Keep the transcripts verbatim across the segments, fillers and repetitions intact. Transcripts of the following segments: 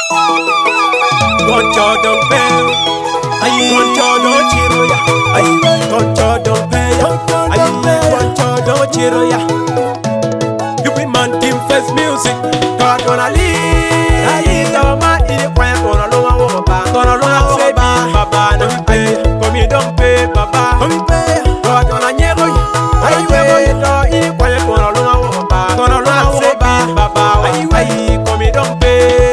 Goncho don't pay. Aye, goncho don't chiro ya. Aye, goncho don't pay. Aye, goncho don't chiro ya. You be man team first music. God gonna lead. Aye, the man in the choir gonna loma woba. Gonna loma woba. Baba no pay. Come don't pay, Baba. Come pay. God gonna nyego ya. Aye, we do in the choir gonna loma woba. Gonna loma woba. Baba. Aye, aye, come don't pay.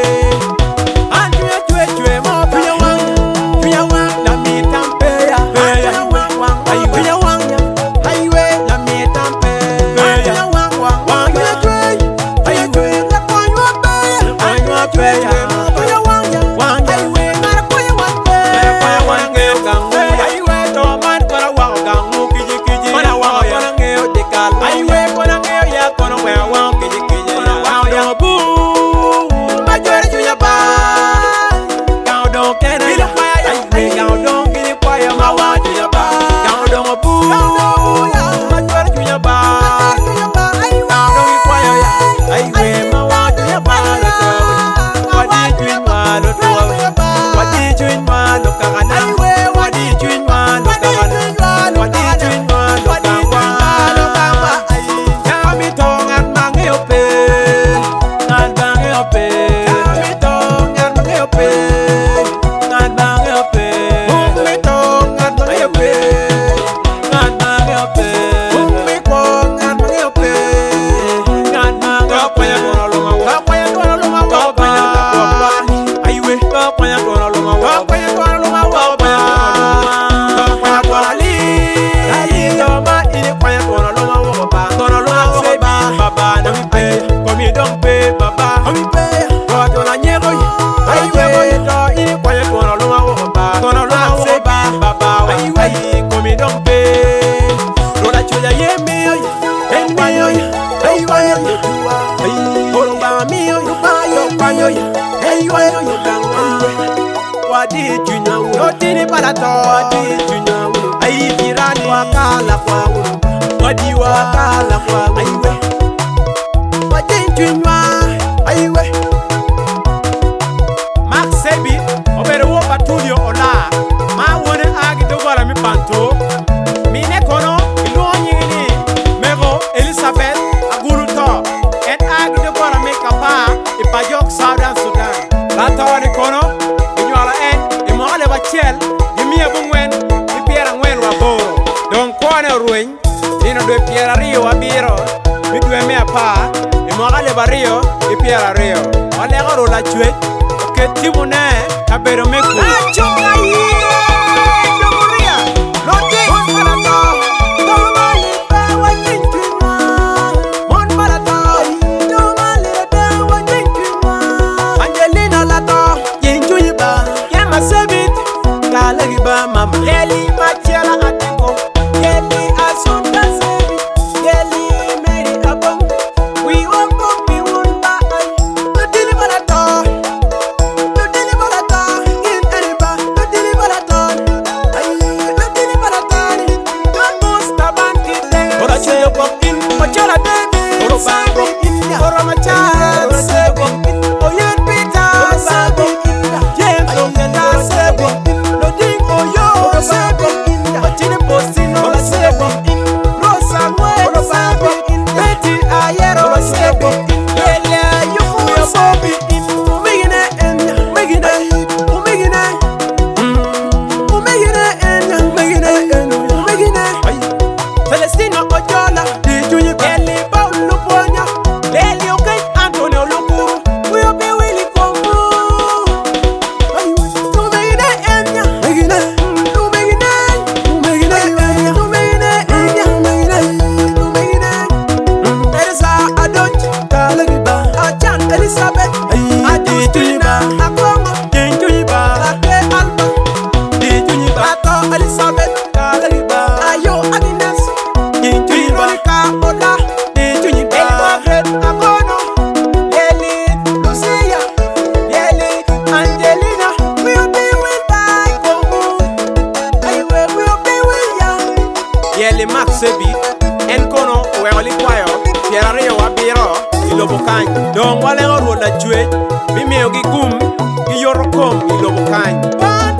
Wadi balato, wadi junya wulu. Ayi jirani wakala kwa wulu. Wadi wakala kwa ayiwe. Wadi junya ayiwe. Max Sebi, obere wo patulio ola. Ma wone agi dogora mi panto. Mine kono ilo nyini. Mego Elizabeth aguluto. En agi dogora mi kapa ipajok Southern Sudan. Lato ni kono inyola en imole bachel. Gimia bungwen di piera ngwen wa boro. Don kone rueny dino dwe piera rio wa biro. Midwe mea pa imogale bario di piera rio. Wale garo la chwe ke timu ne kabero meku. Achunga ye Domuria Lote Mon Balato Domali pe wa jinjuma Mon Balato Domali pe wa jinjuma Angelina Lato jinjuiba Yama Sebit Kalagi ba mama Yeli machela atiko Yeli asunda sebi Yeli meri abong We won't go be one by The dili balato The dili balato In any bar The dili balato lachwech mimiyo gi gum gi yoro kom ilobo kany.